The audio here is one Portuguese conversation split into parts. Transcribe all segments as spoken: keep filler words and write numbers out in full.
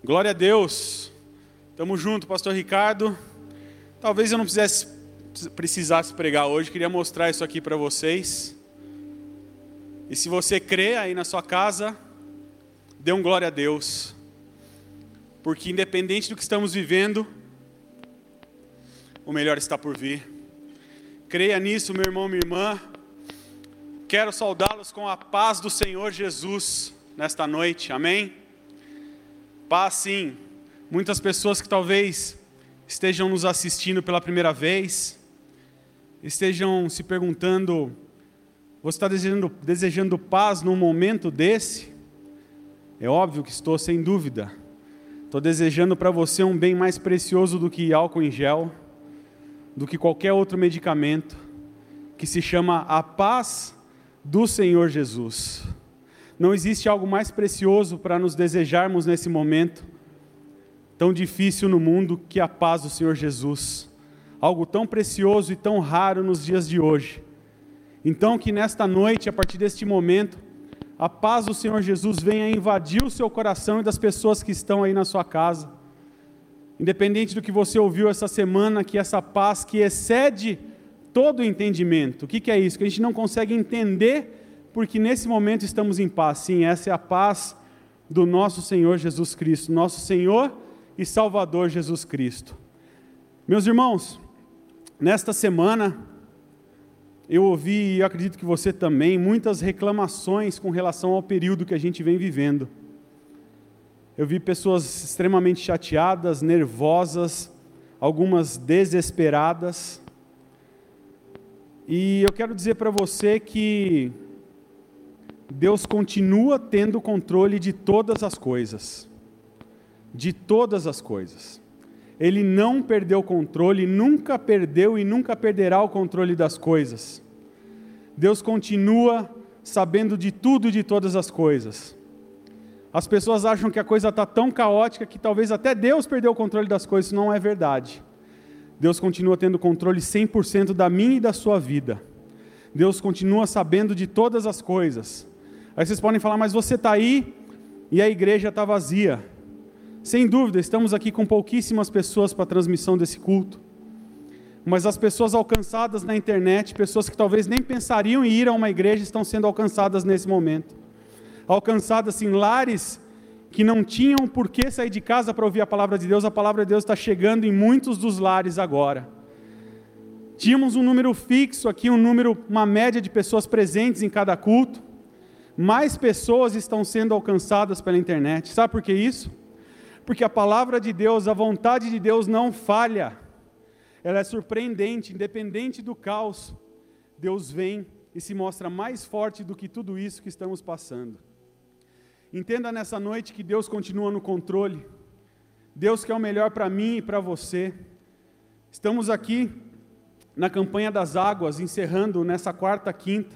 Glória a Deus. Tamo junto, pastor Ricardo. Talvez eu não precisasse, precisasse pregar hoje, queria mostrar isso aqui para vocês. E se você crê aí na sua casa, dê um glória a Deus. Porque independente do que estamos vivendo, o melhor está por vir. Creia nisso, meu irmão, minha irmã. Quero saudá-los com a paz do Senhor Jesus nesta noite, amém? Paz sim. Muitas pessoas que talvez estejam nos assistindo pela primeira vez, estejam se perguntando, você está desejando, desejando paz num momento desse? É óbvio que estou, sem dúvida. Estou desejando para você um bem mais precioso do que álcool em gel, do que qualquer outro medicamento, que se chama a paz do Senhor Jesus. Não existe algo mais precioso para nos desejarmos nesse momento tão difícil no mundo que a paz do Senhor Jesus. Algo tão precioso e tão raro nos dias de hoje. Então que nesta noite, a partir deste momento, a paz do Senhor Jesus venha invadir o seu coração e das pessoas que estão aí na sua casa. Independente do que você ouviu essa semana, que essa paz que excede todo o entendimento. O que, que é isso? Que a gente não consegue entender, porque nesse momento estamos em paz. Sim, essa é a paz do nosso Senhor Jesus Cristo, nosso Senhor e Salvador Jesus Cristo. Meus irmãos, nesta semana, eu ouvi, e eu acredito que você também, muitas reclamações com relação ao período que a gente vem vivendo. Eu vi pessoas extremamente chateadas, nervosas, algumas desesperadas. E eu quero dizer para você que Deus continua tendo controle de todas as coisas. De todas as coisas. Ele não perdeu o controle, nunca perdeu e nunca perderá o controle das coisas. Deus continua sabendo de tudo e de todas as coisas. As pessoas acham que a coisa está tão caótica que talvez até Deus perdeu o controle das coisas. Isso não é verdade. Deus continua tendo controle cem por cento da minha e da sua vida. Deus continua sabendo de todas as coisas. Aí vocês podem falar, mas você está aí e a igreja está vazia. Sem dúvida, estamos aqui com pouquíssimas pessoas para a transmissão desse culto. Mas as pessoas alcançadas na internet, pessoas que talvez nem pensariam em ir a uma igreja, estão sendo alcançadas nesse momento. Alcançadas em lares que não tinham por que sair de casa para ouvir a palavra de Deus. A palavra de Deus está chegando em muitos dos lares agora. Tínhamos um número fixo aqui, um número, uma média de pessoas presentes em cada culto. Mais pessoas estão sendo alcançadas pela internet. Sabe por que isso? Porque a palavra de Deus, a vontade de Deus não falha. Ela é surpreendente, independente do caos. Deus vem e se mostra mais forte do que tudo isso que estamos passando. Entenda nessa noite que Deus continua no controle. Deus quer o melhor para mim e para você. Estamos aqui na campanha das águas, encerrando nessa quarta, quinta.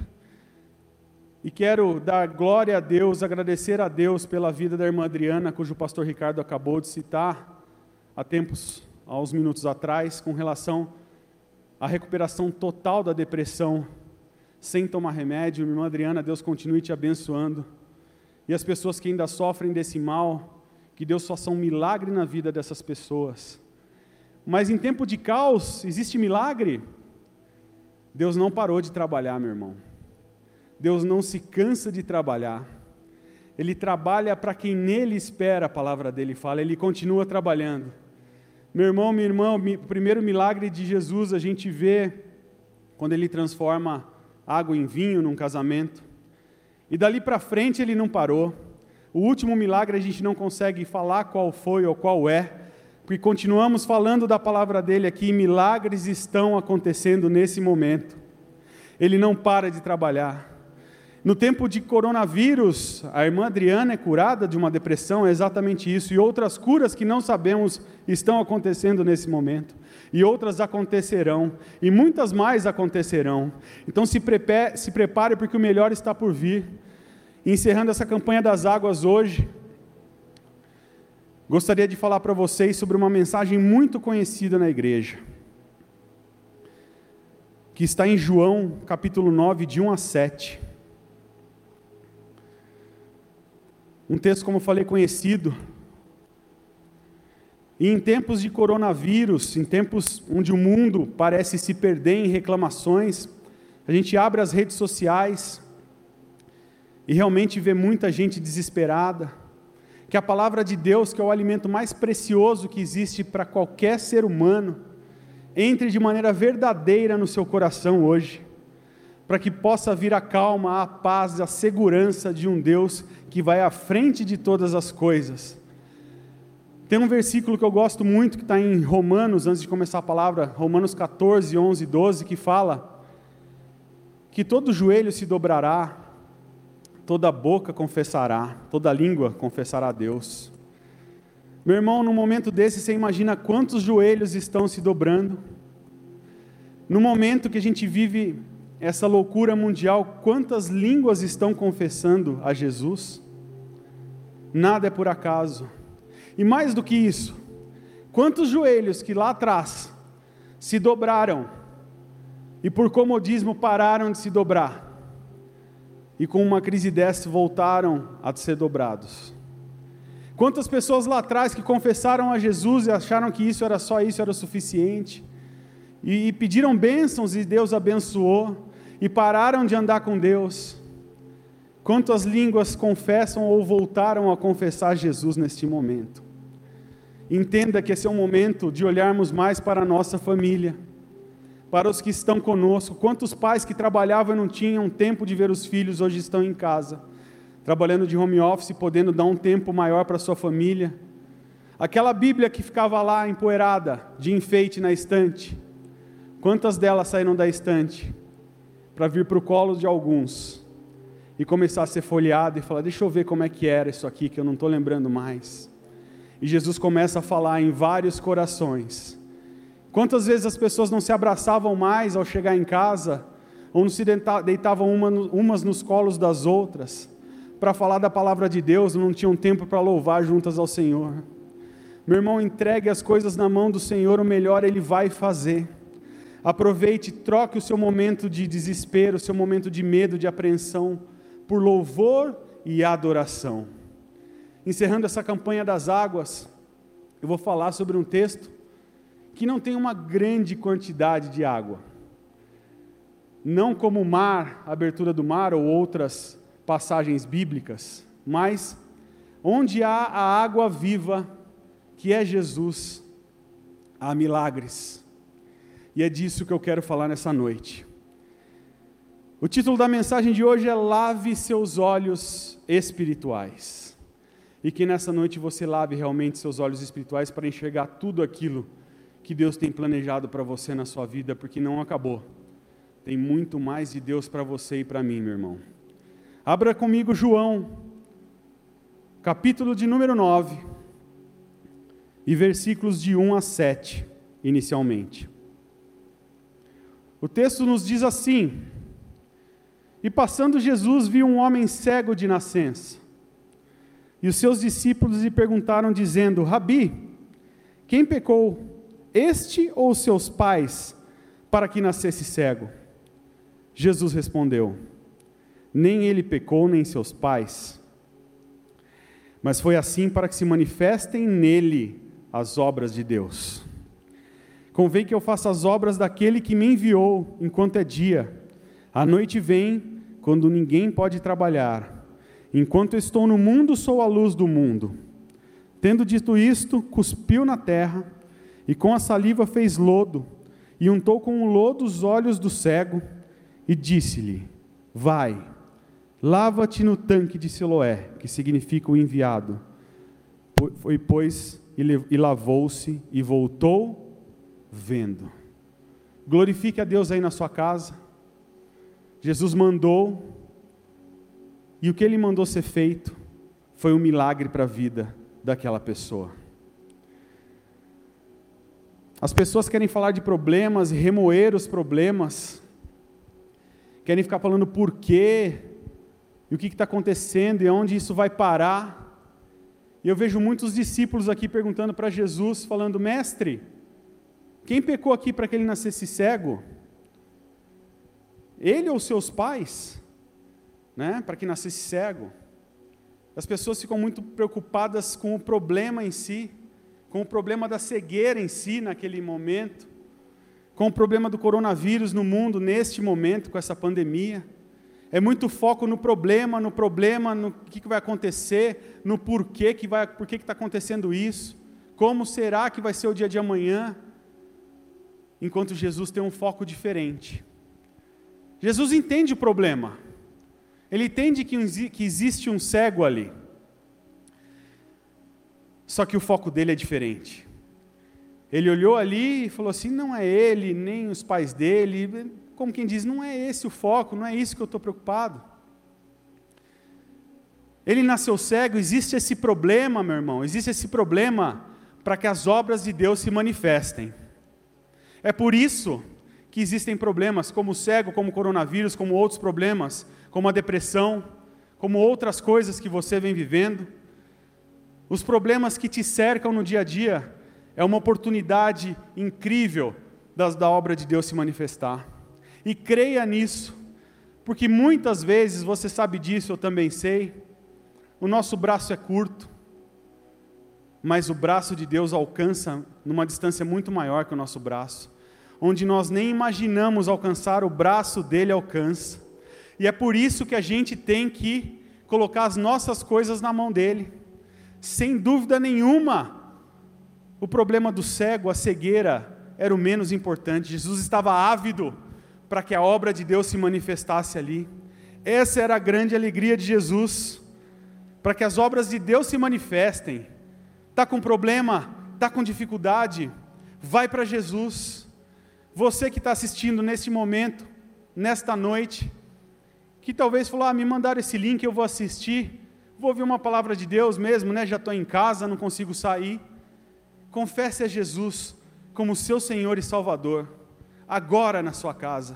E quero dar glória a Deus, agradecer a Deus pela vida da irmã Adriana, cujo pastor Ricardo acabou de citar há tempos, há uns minutos atrás, com relação à recuperação total da depressão, sem tomar remédio. Irmã Adriana, Deus continue te abençoando. E as pessoas que ainda sofrem desse mal, que Deus faça um milagre na vida dessas pessoas. Mas em tempo de caos, existe milagre? Deus não parou de trabalhar, meu irmão. Deus não se cansa de trabalhar. Ele trabalha para quem nele espera, a palavra dele fala. Ele continua trabalhando. Meu irmão, minha irmã, o primeiro milagre de Jesus a gente vê quando ele transforma água em vinho num casamento. E dali para frente ele não parou. O último milagre a gente não consegue falar qual foi ou qual é, porque continuamos falando da palavra dele aqui, e milagres estão acontecendo nesse momento. Ele não para de trabalhar. No tempo de coronavírus, a irmã Adriana é curada de uma depressão, é exatamente isso, e outras curas que não sabemos estão acontecendo nesse momento, e outras acontecerão, e muitas mais acontecerão. Então se prepare, se prepare porque o melhor está por vir. Encerrando essa campanha das águas hoje, gostaria de falar para vocês sobre uma mensagem muito conhecida na igreja, que está em João, capítulo nove, de um a sete. Um texto, como eu falei, conhecido, E em tempos de coronavírus, em tempos onde o mundo parece se perder em reclamações, a gente abre as redes sociais e realmente vê muita gente desesperada, que a palavra de Deus, que é o alimento mais precioso que existe para qualquer ser humano, entre de maneira verdadeira no seu coração hoje, para que possa vir a calma, a paz, a segurança de um Deus que vai à frente de todas as coisas. Tem um versículo que eu gosto muito, que está em Romanos, antes de começar a palavra, Romanos catorze, onze, doze, que fala que todo joelho se dobrará, toda boca confessará, toda língua confessará a Deus. Meu irmão, num momento desse, você imagina quantos joelhos estão se dobrando? No momento que a gente vive essa loucura mundial, quantas línguas estão confessando a Jesus? Nada é por acaso. E mais do que isso, quantos joelhos que lá atrás se dobraram e por comodismo pararam de se dobrar, e com uma crise dessa voltaram a ser dobrados? Quantas pessoas lá atrás que confessaram a Jesus e acharam que isso era só isso, era o suficiente, e pediram bênçãos e Deus abençoou, e pararam de andar com Deus? Quantas línguas confessam ou voltaram a confessar Jesus neste momento? Entenda que esse é um momento de olharmos mais para a nossa família, para os que estão conosco. Quantos pais que trabalhavam e não tinham tempo de ver os filhos, hoje estão em casa, trabalhando de home office, podendo dar um tempo maior para a sua família. Aquela Bíblia que ficava lá empoeirada, de enfeite na estante, quantas delas saíram da estante para vir para o colo de alguns e começar a ser folheado e falar: deixa eu ver como é que era isso aqui, que eu não estou lembrando mais. E Jesus começa a falar em vários corações. Quantas vezes as pessoas não se abraçavam mais ao chegar em casa, ou não se deitavam uma, umas nos colos das outras, para falar da palavra de Deus, não tinham tempo para louvar juntas ao Senhor. Meu irmão, entregue as coisas na mão do Senhor, o melhor Ele vai fazer. Aproveite, troque o seu momento de desespero, o seu momento de medo, de apreensão, por louvor e adoração. Encerrando essa campanha das águas, eu vou falar sobre um texto que não tem uma grande quantidade de água. Não como o mar, a abertura do mar ou outras passagens bíblicas, mas onde há a água viva, que é Jesus, há milagres. E é disso que eu quero falar nessa noite. O título da mensagem de hoje é Lave seus olhos espirituais. E que nessa noite você lave realmente seus olhos espirituais para enxergar tudo aquilo que Deus tem planejado para você na sua vida, porque não acabou. Tem muito mais de Deus para você e para mim, meu irmão. Abra comigo João, capítulo de número nove, e versículos de um a sete, inicialmente. O texto nos diz assim: e passando Jesus viu um homem cego de nascença, e os seus discípulos lhe perguntaram dizendo: Rabi, quem pecou, este ou os seus pais, para que nascesse cego? Jesus respondeu: nem ele pecou, nem seus pais, mas foi assim para que se manifestem nele as obras de Deus. Convém que eu faça as obras daquele que me enviou, enquanto é dia. A noite vem, quando ninguém pode trabalhar. Enquanto estou no mundo, sou a luz do mundo. Tendo dito isto, cuspiu na terra, e com a saliva fez lodo, e untou com o lodo os olhos do cego, e disse-lhe: vai, lava-te no tanque de Siloé, que significa o enviado. Foi, pois, e lavou-se, e voltou vendo. Glorifique a Deus aí na sua casa. Jesus mandou, e o que Ele mandou ser feito foi um milagre para a vida daquela pessoa. As pessoas querem falar de problemas e remoer os problemas, querem ficar falando por quê, e o que está acontecendo, e onde isso vai parar. E eu vejo muitos discípulos aqui perguntando para Jesus, falando: mestre, quem pecou aqui para que ele nascesse cego? Ele ou seus pais? Né, para que nascesse cego. As pessoas ficam muito preocupadas com o problema em si, com o problema da cegueira em si naquele momento, com o problema do coronavírus no mundo neste momento, com essa pandemia. É muito foco no problema, no problema, no que, que vai acontecer, no porquê que vai, por que está acontecendo isso, como será que vai ser o dia de amanhã, enquanto Jesus tem um foco diferente. Jesus entende o problema, ele entende que, que existe um cego ali, só que o foco dele é diferente. Ele olhou ali e falou assim, não é ele, nem os pais dele, como quem diz, não é esse o foco, não é isso que eu estou preocupado. Ele nasceu cego, existe esse problema, meu irmão, existe esse problema para que as obras de Deus se manifestem. É por isso que existem problemas como o cego, como o coronavírus, como outros problemas, como a depressão, como outras coisas que você vem vivendo. Os problemas que te cercam no dia a dia é uma oportunidade incrível das, da obra de Deus se manifestar. E creia nisso, porque muitas vezes, você sabe disso, eu também sei, o nosso braço é curto, mas o braço de Deus alcança numa distância muito maior que o nosso braço, onde nós nem imaginamos alcançar, o braço dele alcança. E é por isso que a gente tem que colocar as nossas coisas na mão dele. Sem dúvida nenhuma, o problema do cego, a cegueira, era o menos importante. Jesus estava ávido para que a obra de Deus se manifestasse ali. Essa era a grande alegria de Jesus, para que as obras de Deus se manifestem. Está com problema, está com dificuldade, vai para Jesus. Você que está assistindo neste momento, nesta noite, que talvez falou, ah, me mandaram esse link, eu vou assistir, vou ouvir uma palavra de Deus mesmo, né? Já estou em casa, não consigo sair. Confesse a Jesus como seu Senhor e Salvador, agora na sua casa.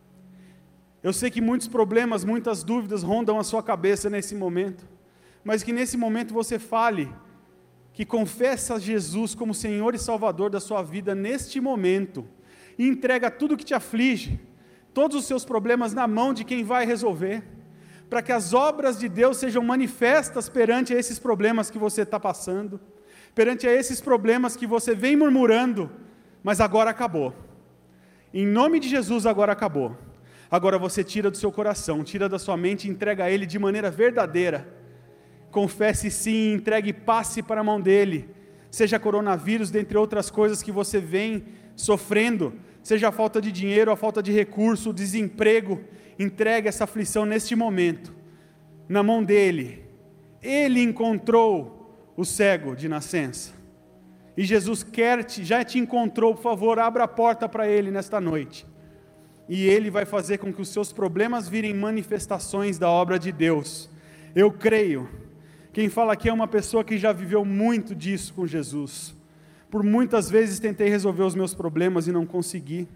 Eu sei que muitos problemas, muitas dúvidas rondam a sua cabeça nesse momento, mas que nesse momento você fale, que confessa a Jesus como Senhor e Salvador da sua vida neste momento, e entrega tudo que te aflige, todos os seus problemas na mão de quem vai resolver, para que as obras de Deus sejam manifestas perante esses problemas que você está passando, perante esses problemas que você vem murmurando, mas agora acabou. Em nome de Jesus, agora acabou. Agora você tira do seu coração, tira da sua mente e entrega a Ele de maneira verdadeira. Confesse sim, entregue e passe para a mão dEle. Seja coronavírus, dentre outras coisas que você vem sofrendo, seja a falta de dinheiro, a falta de recurso, o desemprego, entregue essa aflição neste momento, na mão dEle. Ele encontrou o cego de nascença. E Jesus quer te, já te encontrou, por favor, abra a porta para Ele nesta noite. E Ele vai fazer com que os seus problemas virem manifestações da obra de Deus. Eu creio. Quem fala aqui é uma pessoa que já viveu muito disso com Jesus. Por muitas vezes tentei resolver os meus problemas e não consegui.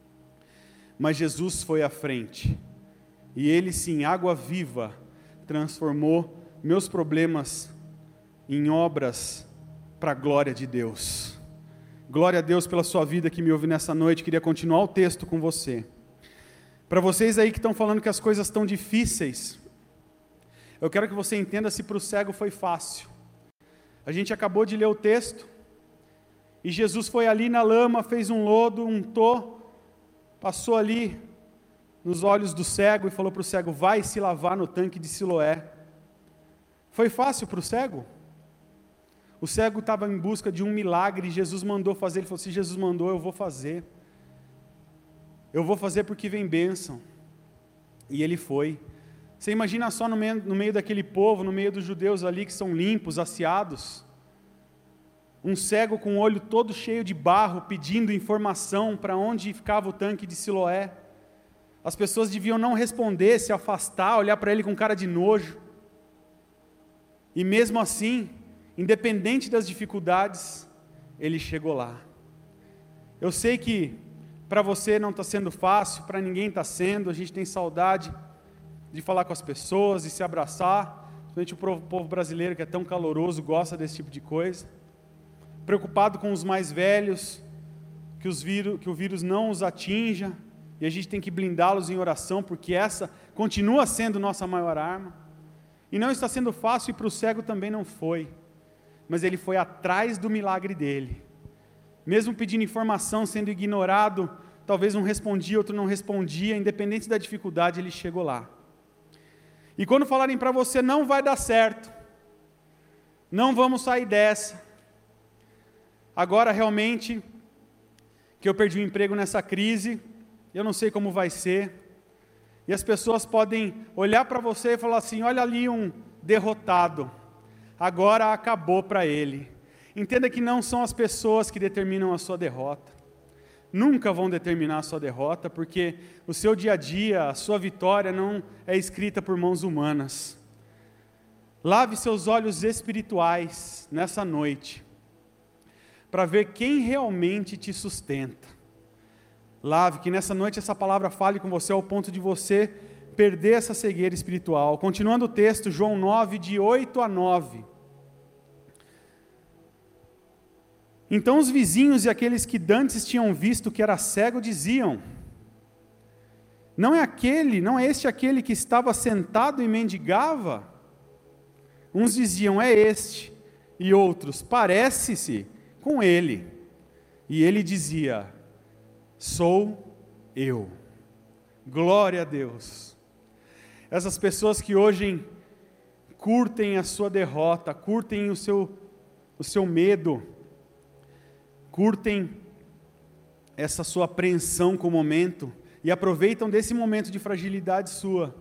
Mas Jesus foi à frente. E Ele sim, água viva, transformou meus problemas em obras para a glória de Deus. Glória a Deus pela sua vida que me ouve nessa noite. Queria continuar o texto com você. Para vocês aí que estão falando que as coisas estão difíceis, eu quero que você entenda se para o cego foi fácil. A gente acabou de ler o texto, e Jesus foi ali na lama, fez um lodo, untou, passou ali nos olhos do cego e falou para o cego, vai se lavar no tanque de Siloé. Foi fácil para o cego? O cego estava em busca de um milagre, Jesus mandou fazer, ele falou, se Jesus mandou, eu vou fazer. Eu vou fazer porque vem bênção. E ele foi. Você imagina só no meio, no meio daquele povo, no meio dos judeus ali que são limpos, aciados, um cego com o olho todo cheio de barro, pedindo informação para onde ficava o tanque de Siloé. As pessoas deviam não responder, se afastar, olhar para ele com cara de nojo. E mesmo assim, independente das dificuldades, ele chegou lá. Eu sei que para você não está sendo fácil, para ninguém está sendo, a gente tem saudade de falar com as pessoas, de se abraçar, principalmente o povo brasileiro que é tão caloroso, gosta desse tipo de coisa. Preocupado com os mais velhos, que, os vírus, que o vírus não os atinja, e a gente tem que blindá-los em oração, porque essa continua sendo nossa maior arma. E não está sendo fácil, e para o cego também não foi. mas ele foi atrás do milagre dele. Mesmo pedindo informação, sendo ignorado, talvez um respondia, outro não respondia, independente da dificuldade, ele chegou lá. E quando falarem para você, não vai dar certo, não vamos sair dessa, agora realmente, que eu perdi o emprego nessa crise, eu não sei como vai ser, e as pessoas podem olhar para você e falar assim, olha ali um derrotado, agora acabou para ele. Entenda que não são as pessoas que determinam a sua derrota, nunca vão determinar a sua derrota, porque o seu dia a dia, a sua vitória não é escrita por mãos humanas. Lave seus olhos espirituais nessa noite, para ver quem realmente te sustenta. Lave, que nessa noite essa palavra fale com você ao ponto de você perder essa cegueira espiritual. Continuando o texto, João nove, de oito a nove. Então os vizinhos e aqueles que dantes tinham visto que era cego diziam, não é aquele, não é este aquele que estava sentado e mendigava? Uns diziam, é este, e outros, parece-se com ele. E ele dizia, sou eu. Glória a Deus. Essas pessoas que hoje curtem a sua derrota, curtem o seu, o seu medo, curtem essa sua apreensão com o momento e aproveitam desse momento de fragilidade sua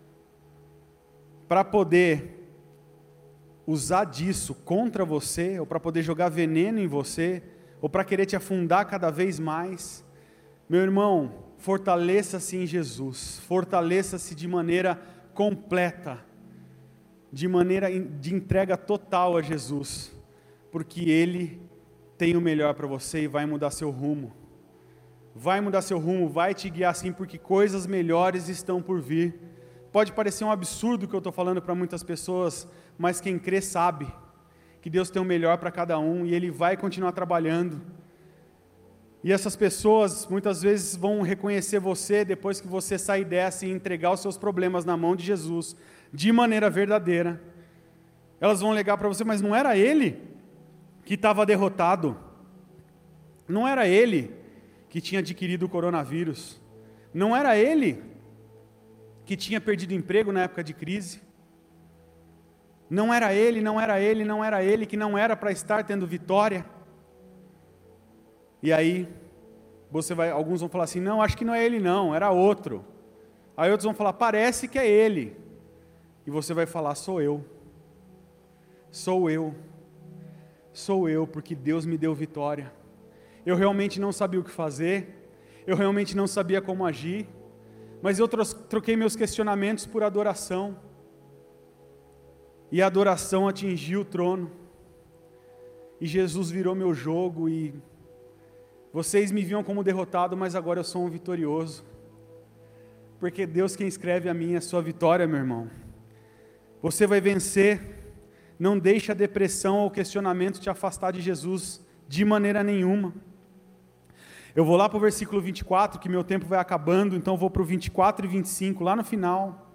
para poder usar disso contra você, ou para poder jogar veneno em você, ou para querer te afundar cada vez mais. Meu irmão, fortaleça-se em Jesus, fortaleça-se de maneira completa, de maneira de entrega total a Jesus, porque Ele tem o melhor para você e vai mudar seu rumo, vai mudar seu rumo, vai te guiar sim, porque coisas melhores estão por vir. Pode parecer um absurdo o que eu estou falando para muitas pessoas, mas quem crê sabe que Deus tem o melhor para cada um e Ele vai continuar trabalhando. E essas pessoas muitas vezes vão reconhecer você depois que você sair dessa e entregar os seus problemas na mão de Jesus, de maneira verdadeira. Elas vão ligar para você, mas não era ele que estava derrotado, não era ele que tinha adquirido o coronavírus, não era ele que tinha perdido emprego na época de crise, não era ele, não era ele, não era ele, que não era para estar tendo vitória. E aí, você vai, alguns vão falar assim, não, acho que não é ele não, era outro. Aí outros vão falar, parece que é ele. E você vai falar, sou eu, sou eu, sou eu, porque Deus me deu vitória. Eu realmente não sabia o que fazer, eu realmente não sabia como agir, mas eu troquei meus questionamentos por adoração, e a adoração atingiu o trono, e Jesus virou meu jogo, e vocês me viam como derrotado, mas agora eu sou um vitorioso, porque Deus quem escreve a minha, a sua vitória, meu irmão. Você vai vencer, não deixe a depressão ou o questionamento te afastar de Jesus, de maneira nenhuma. Eu vou lá para o versículo vinte e quatro, que meu tempo vai acabando, então eu vou para o vinte e quatro e vinte e cinco, lá no final.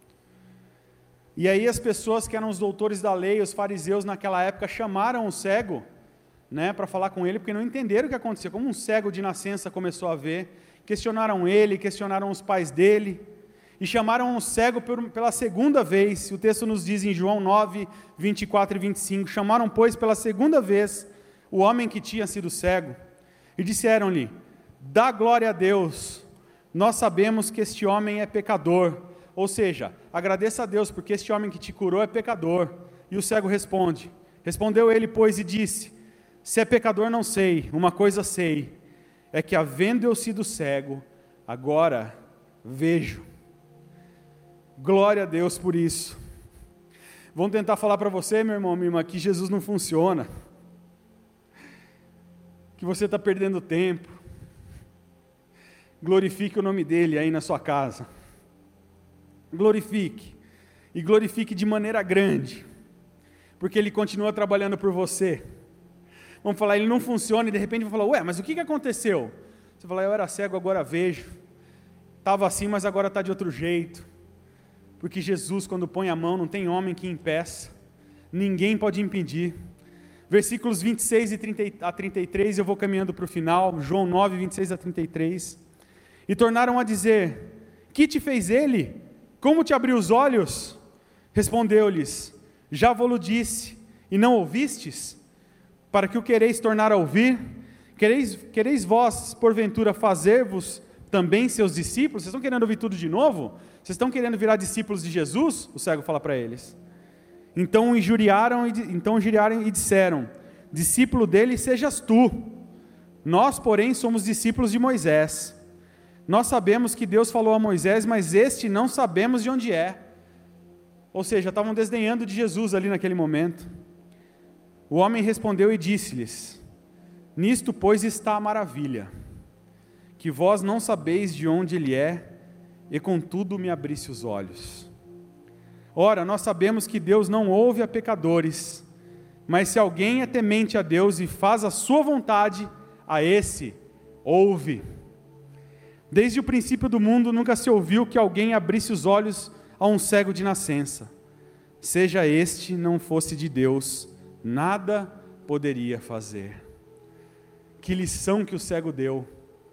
E aí as pessoas que eram os doutores da lei, os fariseus naquela época, chamaram o cego, né, para falar com ele, porque não entenderam o que acontecia, como um cego de nascença começou a ver, questionaram ele, questionaram os pais dele, e chamaram o cego por, pela segunda vez, o texto nos diz em João nove, vinte e quatro e vinte e cinco, chamaram pois pela segunda vez o homem que tinha sido cego, e disseram-lhe, dá glória a Deus, nós sabemos que este homem é pecador, ou seja, agradeça a Deus, porque este homem que te curou é pecador. E o cego responde, respondeu ele pois e disse, se é pecador não sei, uma coisa sei, é que havendo eu sido cego, agora vejo. Glória a Deus por isso. Vão tentar falar para você, meu irmão, minha irmã, que Jesus não funciona, que você está perdendo tempo. Glorifique o nome dele aí na sua casa, glorifique, e glorifique de maneira grande, porque ele continua trabalhando por você. Vamos falar, ele não funciona, e de repente vão falar, ué, mas o que aconteceu? Você fala, eu era cego, agora vejo, estava assim, mas agora está de outro jeito, porque Jesus, quando põe a mão, não tem homem que impeça, ninguém pode impedir. versículos vinte e seis a trinta e três, eu vou caminhando para o final, João nove, vinte e seis a trinta e três, e tornaram a dizer: que te fez ele? Como te abriu os olhos? Respondeu-lhes: já vos-lo disse, e não ouvistes? Para que o quereis tornar a ouvir? Quereis, quereis vós, porventura, fazer-vos também seus discípulos? Vocês estão querendo ouvir tudo de novo? Vocês estão querendo virar discípulos de Jesus? O cego fala para eles. Então injuriaram, então injuriaram e disseram: discípulo dele sejas tu, nós porém somos discípulos de Moisés. Nós sabemos que Deus falou a Moisés, mas este não sabemos de onde é. Ou seja, estavam desdenhando de Jesus ali naquele momento. O homem respondeu e disse-lhes: nisto pois está a maravilha, que vós não sabeis de onde ele é, e contudo me abriste os olhos. Ora, nós sabemos que Deus não ouve a pecadores, mas se alguém é temente a Deus e faz a sua vontade, a esse ouve. Desde o princípio do mundo nunca se ouviu que alguém abrisse os olhos a um cego de nascença. Seja este não fosse de Deus, nada poderia fazer. Que lição que o cego deu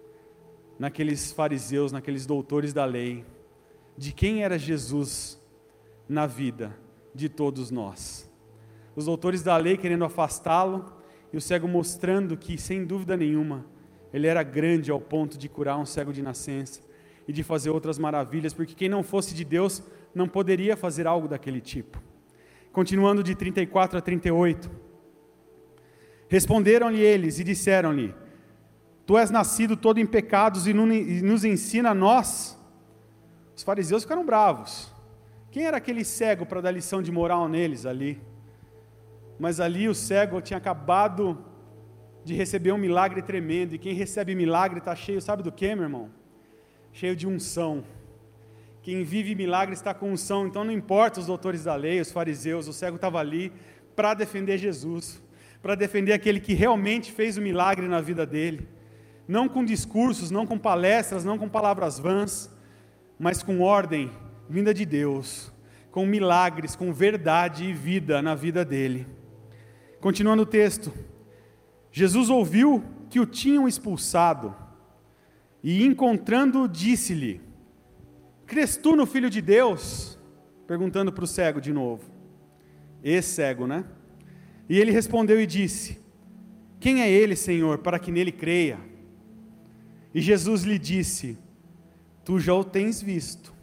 naqueles fariseus, naqueles doutores da lei, de quem era Jesus na vida de todos nós. Os doutores da lei querendo afastá-lo, e o cego mostrando que, sem dúvida nenhuma, ele era grande ao ponto de curar um cego de nascença e de fazer outras maravilhas, porque quem não fosse de Deus não poderia fazer algo daquele tipo. Continuando de trinta e quatro a trinta e oito. Responderam-lhe eles e disseram-lhe: tu és nascido todo em pecados e nos ensina a nós. Os fariseus ficaram bravos. Quem era aquele cego para dar lição de moral neles ali? Mas ali o cego tinha acabado de receber um milagre tremendo, e quem recebe milagre está cheio, sabe do que, meu irmão? Cheio de unção. Quem vive milagre está com unção. Então não importa os doutores da lei, os fariseus, o cego estava ali para defender Jesus, para defender aquele que realmente fez o milagre na vida dele, não com discursos, não com palestras, não com palavras vãs, mas com ordem vinda de Deus, com milagres, com verdade e vida na vida dele. Continuando o texto, Jesus ouviu que o tinham expulsado, e encontrando-o disse-lhe: crês tu no Filho de Deus? Perguntando para o cego de novo, esse cego, né? E ele respondeu e disse: quem é ele, Senhor, para que nele creia? E Jesus lhe disse: tu já o tens visto,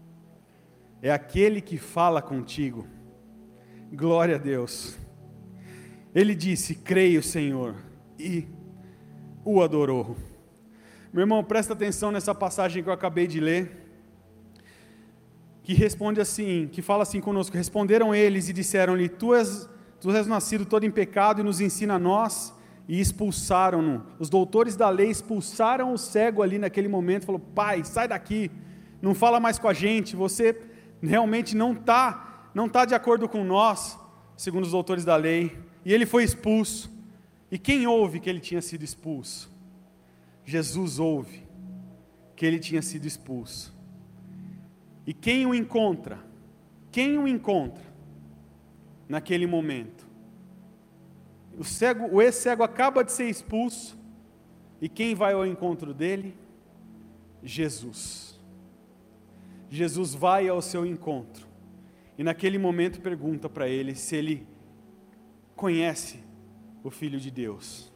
é aquele que fala contigo. Glória a Deus. Ele disse: creio, Senhor, e o adorou. Meu irmão, presta atenção nessa passagem que eu acabei de ler, que responde assim, que fala assim conosco: responderam eles e disseram-lhe: tu és, tu és nascido todo em pecado e nos ensina a nós. E expulsaram-no. Os doutores da lei expulsaram o cego ali naquele momento. Falou: pai, sai daqui, não fala mais com a gente, você realmente não está não tá de acordo com nós, segundo os doutores da lei. E ele foi expulso. E quem ouve que ele tinha sido expulso? Jesus ouve que ele tinha sido expulso. E quem o encontra? Quem o encontra naquele momento? O cego, o ex-cego acaba de ser expulso, e quem vai ao encontro dele? Jesus. Jesus vai ao seu encontro, e naquele momento pergunta para ele se ele conhece o Filho de Deus.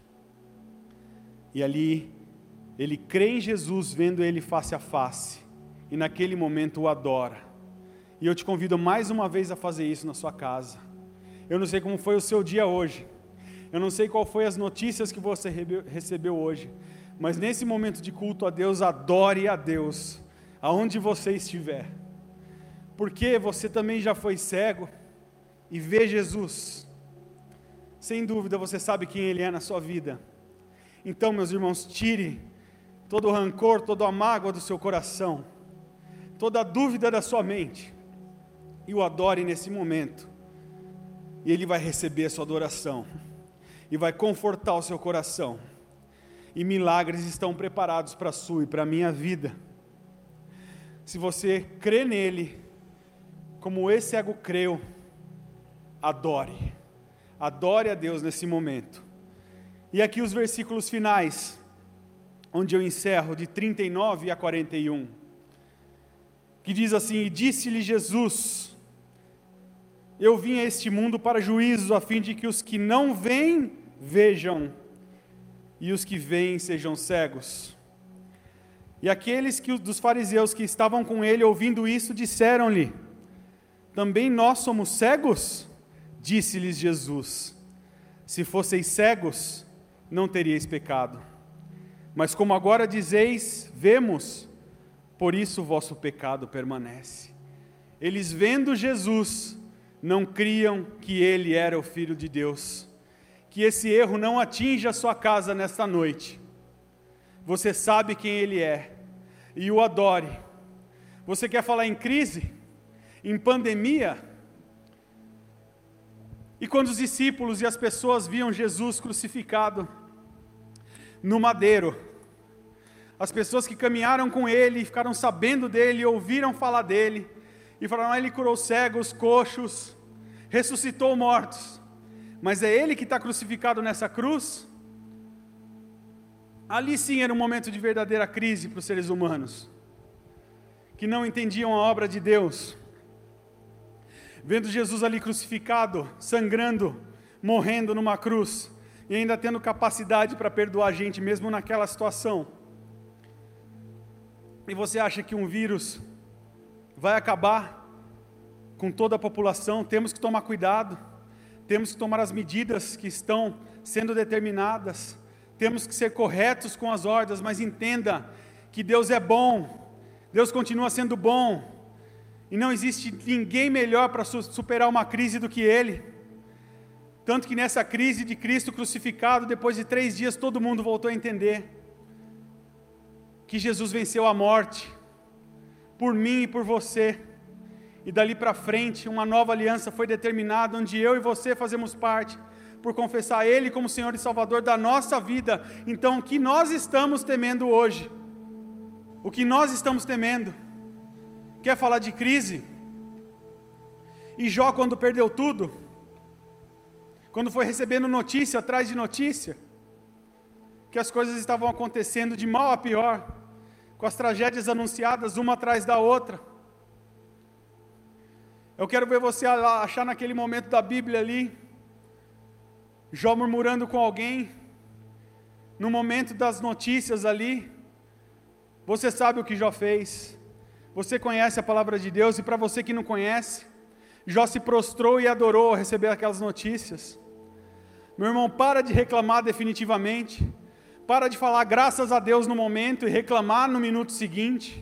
E ali, ele crê em Jesus, vendo ele face a face, e naquele momento o adora. E eu te convido mais uma vez a fazer isso na sua casa. Eu não sei como foi o seu dia hoje, eu não sei qual foi as notícias que você recebeu hoje, mas nesse momento de culto a Deus, adore a Deus, aonde você estiver, porque você também já foi cego, e vê Jesus, sem dúvida você sabe quem Ele é na sua vida. Então, meus irmãos, tire todo o rancor, toda a mágoa do seu coração, toda a dúvida da sua mente, e o adore nesse momento, e Ele vai receber a sua adoração, e vai confortar o seu coração, e milagres estão preparados para a sua e para a minha vida. Se você crê nele, como esse cego creu, adore, Adore a Deus nesse momento. E aqui os versículos finais, onde eu encerro, de trinta e nove a quarenta e um, que diz assim: e disse-lhe Jesus: eu vim a este mundo para juízo, a fim de que os que não veem, vejam, e os que veem sejam cegos. E aqueles que, dos fariseus que estavam com ele, ouvindo isso, disseram-lhe: também nós somos cegos? Disse-lhes Jesus: se fosseis cegos, não teríeis pecado. Mas como agora dizeis, vemos, por isso o vosso pecado permanece. Eles, vendo Jesus, não criam que ele era o Filho de Deus. Que esse erro não atinja a sua casa nesta noite. Você sabe quem ele é, e o adore. Você quer falar em crise? Em pandemia? E quando os discípulos e as pessoas viam Jesus crucificado no madeiro, as pessoas que caminharam com ele, ficaram sabendo dele, ouviram falar dele, e falaram: ele curou cegos, coxos, ressuscitou mortos, mas é ele que está crucificado nessa cruz? Ali sim era um momento de verdadeira crise para os seres humanos, que não entendiam a obra de Deus. Vendo Jesus ali crucificado, sangrando, morrendo numa cruz, e ainda tendo capacidade para perdoar a gente, mesmo naquela situação. E você acha que um vírus vai acabar com toda a população? Temos que tomar cuidado, temos que tomar as medidas que estão sendo determinadas, temos que ser corretos com as ordens, mas entenda que Deus é bom, Deus continua sendo bom, e não existe ninguém melhor para superar uma crise do que Ele. Tanto que nessa crise de Cristo crucificado, depois de três dias, todo mundo voltou a entender que Jesus venceu a morte, por mim e por você, e dali para frente, uma nova aliança foi determinada, onde eu e você fazemos parte, por confessar Ele como Senhor e Salvador da nossa vida. Então, o que nós estamos temendo hoje? O que nós estamos temendo? Quer falar de crise? E Jó, quando perdeu tudo, quando foi recebendo notícia atrás de notícia, que as coisas estavam acontecendo de mal a pior, com as tragédias anunciadas uma atrás da outra. Eu quero ver você achar naquele momento da Bíblia ali, Jó murmurando com alguém, no momento das notícias ali. Você sabe o que Jó fez, você conhece a palavra de Deus, e para você que não conhece, Jó se prostrou e adorou ao receber aquelas notícias. Meu irmão, para de reclamar definitivamente, para de falar graças a Deus no momento e reclamar no minuto seguinte.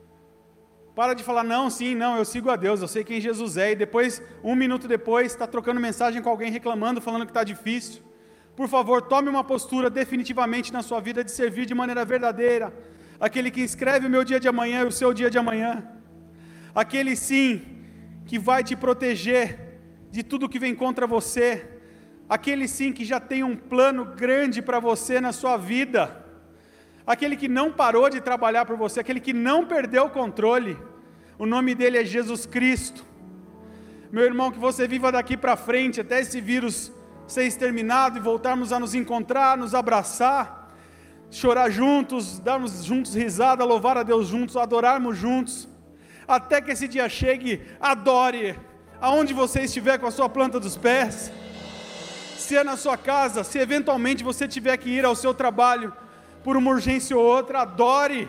Para de falar, não, sim, não, eu sigo a Deus, eu sei quem Jesus é, e depois, um minuto depois, está trocando mensagem com alguém reclamando, falando que está difícil. Por favor, tome uma postura definitivamente na sua vida de servir de maneira verdadeira, aquele que escreve o meu dia de amanhã e o seu dia de amanhã, aquele sim, que vai te proteger de tudo que vem contra você, aquele sim que já tem um plano grande para você na sua vida, aquele que não parou de trabalhar por você, aquele que não perdeu o controle. O nome dele é Jesus Cristo. Meu irmão, que você viva daqui para frente, até esse vírus ser exterminado e voltarmos a nos encontrar, nos abraçar, chorar juntos, darmos juntos risada, louvar a Deus juntos, adorarmos juntos, até que esse dia chegue. Adore, aonde você estiver com a sua planta dos pés, se é na sua casa, se eventualmente você tiver que ir ao seu trabalho, por uma urgência ou outra, adore,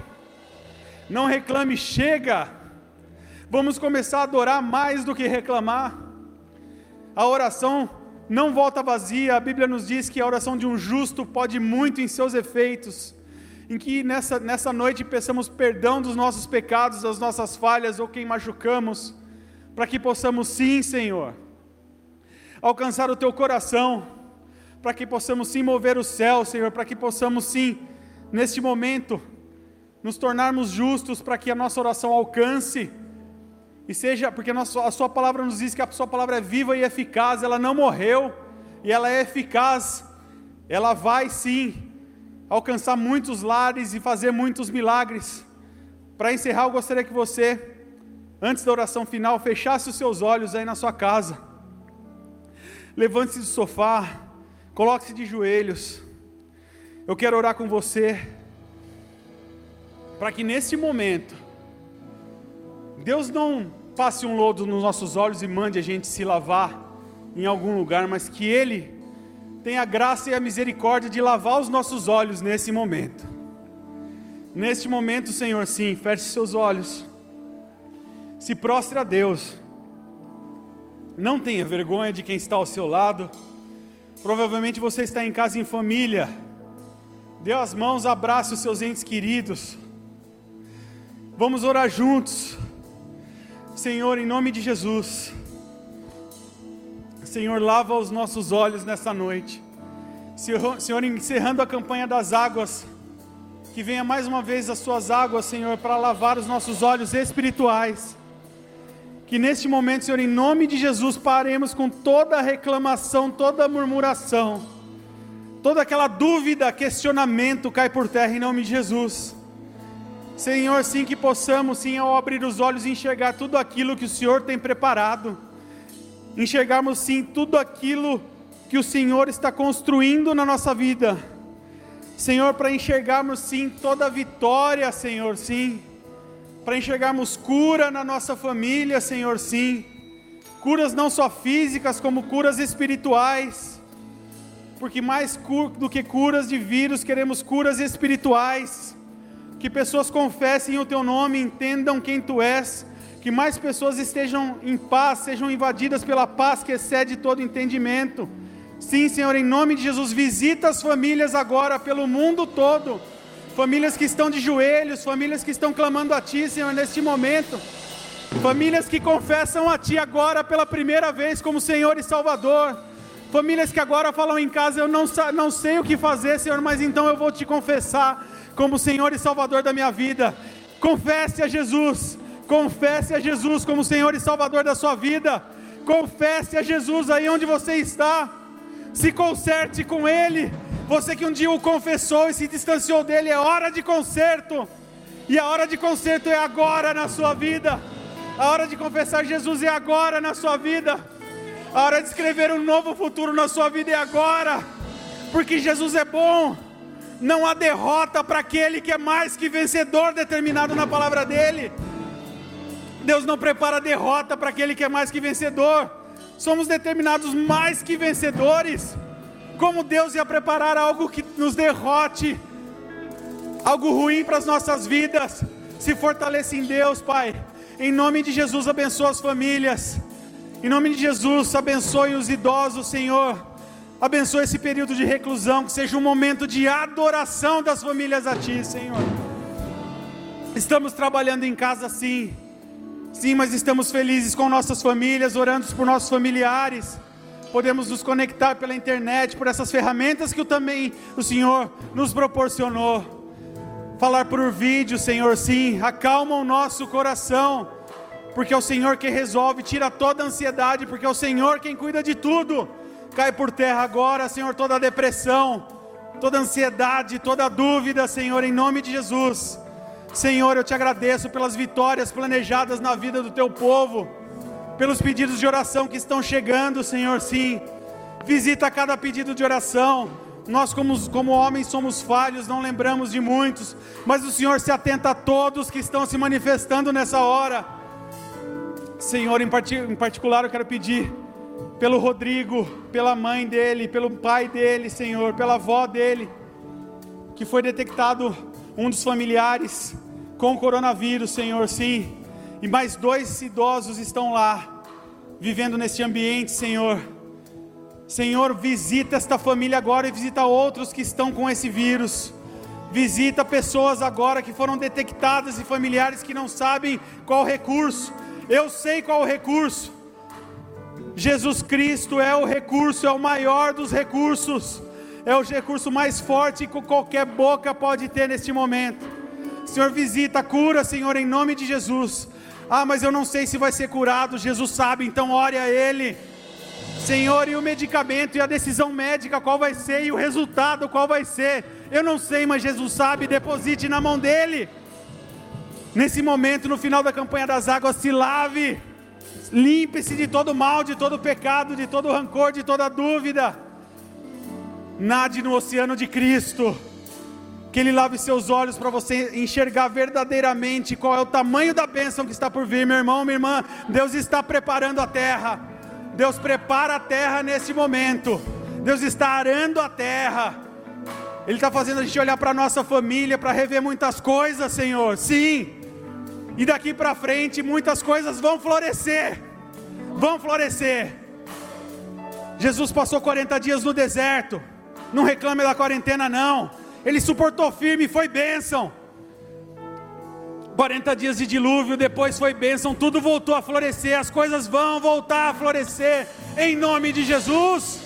não reclame, chega, vamos começar a adorar mais do que reclamar. A oração não volta vazia, a Bíblia nos diz que a oração de um justo pode muito em seus efeitos, em que nessa, nessa noite peçamos perdão dos nossos pecados, das nossas falhas ou quem machucamos, para que possamos sim, Senhor, alcançar o Teu coração, para que possamos sim mover o céu, Senhor, para que possamos sim, neste momento, nos tornarmos justos, para que a nossa oração alcance, e seja, porque a, nossa, a sua palavra nos diz que a sua palavra é viva e eficaz, ela não morreu, e ela é eficaz, ela vai sim, alcançar muitos lares e fazer muitos milagres. Para encerrar, eu gostaria que você, antes da oração final, fechasse os seus olhos aí na sua casa. levante-se do sofá, coloque-se de joelhos. Eu quero orar com você, para que nesse momento, Deus não passe um lodo nos nossos olhos e mande a gente se lavar em algum lugar, mas que Ele tenha a graça e a misericórdia de lavar os nossos olhos nesse momento. Neste momento, Senhor, sim, feche seus olhos, se prostre a Deus, não tenha vergonha de quem está ao seu lado. Provavelmente você está em casa em família, dê as mãos, abrace os seus entes queridos, vamos orar juntos. Senhor, em nome de Jesus, Senhor, lava os nossos olhos nessa noite. Senhor, Senhor, encerrando a campanha das águas, que venha mais uma vez as suas águas, Senhor, para lavar os nossos olhos espirituais. Que neste momento, Senhor, em nome de Jesus, paremos com toda reclamação, toda murmuração, toda aquela dúvida, questionamento, cai por terra em nome de Jesus. Senhor, sim, que possamos, sim, ao abrir os olhos, enxergar tudo aquilo que o Senhor tem preparado, enxergarmos, sim, tudo aquilo que o Senhor está construindo na nossa vida, Senhor, para enxergarmos, sim, toda a vitória, Senhor, sim, para enxergarmos cura na nossa família, Senhor, sim, curas não só físicas, como curas espirituais, porque mais do que curas de vírus, queremos curas espirituais, que pessoas confessem o Teu nome, entendam quem Tu és, que mais pessoas estejam em paz, sejam invadidas pela paz que excede todo entendimento. Sim, Senhor, em nome de Jesus, visita as famílias agora pelo mundo todo, famílias que estão de joelhos, famílias que estão clamando a Ti, Senhor, neste momento, famílias que confessam a Ti agora pela primeira vez como Senhor e Salvador, famílias que agora falam em casa, eu não, não sei o que fazer, Senhor, mas então eu vou Te confessar como Senhor e Salvador da minha vida. Confesse a Jesus, confesse a Jesus como Senhor e Salvador da sua vida, confesse a Jesus aí onde você está, se conserte com Ele. Você que um dia o confessou e se distanciou dele, é hora de conserto, e a hora de conserto é agora na sua vida, a hora de confessar Jesus é agora na sua vida, a hora de escrever um novo futuro na sua vida é agora, porque Jesus é bom, não há derrota para aquele que é mais que vencedor, determinado na palavra dele. Deus não prepara derrota para aquele que é mais que vencedor, somos determinados mais que vencedores. Como Deus ia preparar algo que nos derrote, algo ruim para as nossas vidas? Se fortaleça em Deus, Pai. Em nome de Jesus, abençoa as famílias. Em nome de Jesus, abençoe os idosos, Senhor. Abençoe esse período de reclusão, que seja um momento de adoração das famílias a Ti, Senhor. Estamos trabalhando em casa, sim. Sim, mas estamos felizes com nossas famílias, orando por nossos familiares. Podemos nos conectar pela internet, por essas ferramentas que o, também o Senhor nos proporcionou. Falar por vídeo, Senhor, sim, acalma o nosso coração, porque é o Senhor que resolve, tira toda a ansiedade, porque é o Senhor quem cuida de tudo. Cai por terra agora, Senhor, toda a depressão, toda a ansiedade, toda a dúvida, Senhor, em nome de Jesus. Senhor, eu Te agradeço pelas vitórias planejadas na vida do Teu povo, pelos pedidos de oração que estão chegando, Senhor, sim, visita cada pedido de oração. Nós como, como homens somos falhos, não lembramos de muitos, mas o Senhor se atenta a todos que estão se manifestando nessa hora. Senhor, em, part, em particular eu quero pedir pelo Rodrigo, pela mãe dele, pelo pai dele, Senhor, pela avó dele, que foi detectado um dos familiares com coronavírus, Senhor, sim, e mais dois idosos estão lá, vivendo nesse ambiente, Senhor. Senhor, visita esta família agora e visita outros que estão com esse vírus. Visita pessoas agora que foram detectadas e familiares que não sabem qual o recurso. Eu sei qual o recurso. Jesus Cristo é o recurso, é o maior dos recursos. É o recurso mais forte que qualquer boca pode ter neste momento. Senhor, visita, cura, Senhor, em nome de Jesus. Ah, mas eu não sei se vai ser curado. Jesus sabe, então ore a Ele. Senhor, e o medicamento e a decisão médica, qual vai ser? E o resultado, qual vai ser? Eu não sei, mas Jesus sabe, deposite na mão dEle. Nesse momento, no final da campanha das águas, se lave. Limpe-se de todo mal, de todo pecado, de todo rancor, de toda dúvida. Nade no oceano de Cristo. Que Ele lave seus olhos para você enxergar verdadeiramente qual é o tamanho da bênção que está por vir, meu irmão, minha irmã. Deus está preparando a terra. Deus prepara a terra nesse momento. Deus está arando a terra. Ele está fazendo a gente olhar para a nossa família, para rever muitas coisas, Senhor. Sim. E daqui para frente muitas coisas vão florescer. Vão florescer. Jesus passou quarenta dias no deserto. Não reclame da quarentena não. Ele suportou firme e foi bênção. quarenta dias de dilúvio, depois foi bênção. Tudo voltou a florescer. As coisas vão voltar a florescer. Em nome de Jesus.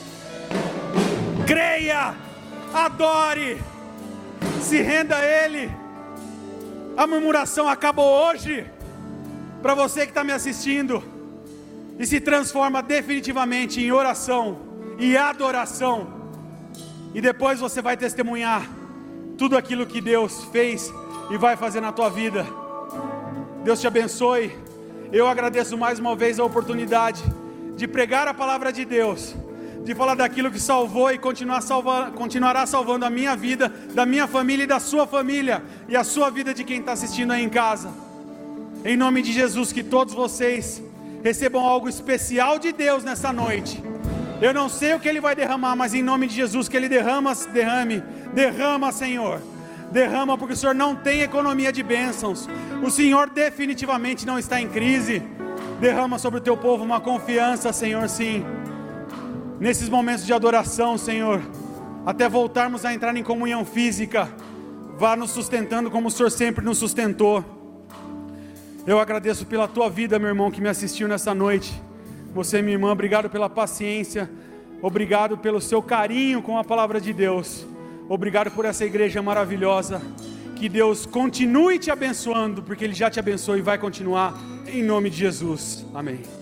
Creia. Adore. Se renda a Ele. A murmuração acabou hoje. Para você que está me assistindo. E se transforma definitivamente em oração e adoração. E depois você vai testemunhar tudo aquilo que Deus fez e vai fazer na tua vida. Deus te abençoe. Eu agradeço mais uma vez a oportunidade de pregar a palavra de Deus, de falar daquilo que salvou e continuar salva, continuará salvando a minha vida, da minha família e da sua família, e a sua vida de quem está assistindo aí em casa. Em nome de Jesus, que todos vocês recebam algo especial de Deus nessa noite. Eu não sei o que Ele vai derramar, mas em nome de Jesus, que Ele derrama, derrame, derrama, Senhor. Derrama, porque o Senhor não tem economia de bênçãos. O Senhor definitivamente não está em crise. Derrama sobre o teu povo uma confiança, Senhor, sim. Nesses momentos de adoração, Senhor, até voltarmos a entrar em comunhão física, vá nos sustentando como o Senhor sempre nos sustentou. Eu agradeço pela tua vida, meu irmão, que me assistiu nessa noite. Você, minha irmã, obrigado pela paciência, obrigado pelo seu carinho com a palavra de Deus, obrigado por essa igreja maravilhosa. Que Deus continue te abençoando, porque Ele já te abençoou e vai continuar, em nome de Jesus, amém.